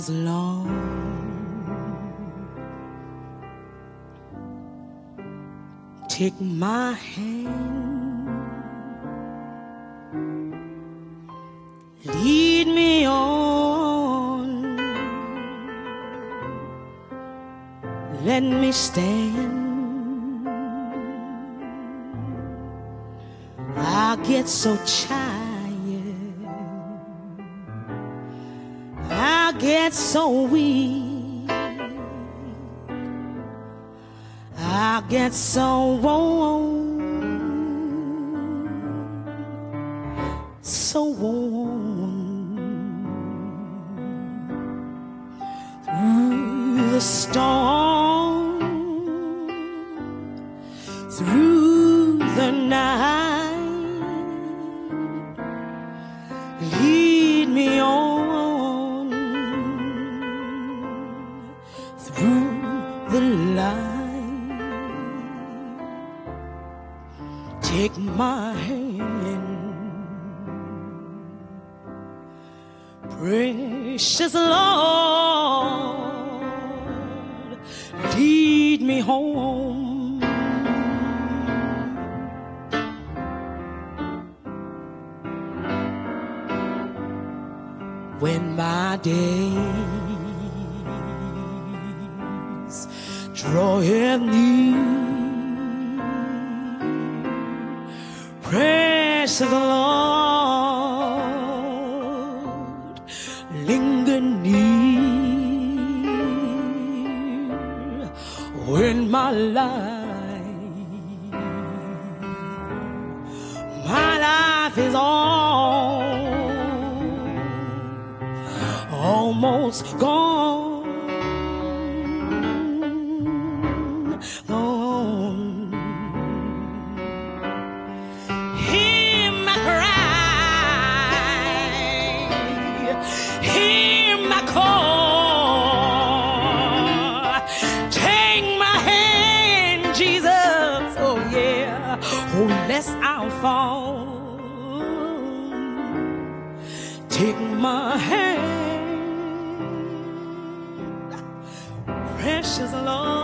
as long. Take my hand, lead me on, let me stand. I get so tired, I get so weak, I get so worn, so worn. Through the storm, through the night, lead me on through the light. Take my hand, precious Lord, lead me home. When my days draw near, precious Lord, linger near. When my life is almost gone, gone. Hear my cry, hear my call. Take my hand, Jesus, oh yeah, oh lest I'll fall. Take my hand, precious Lord.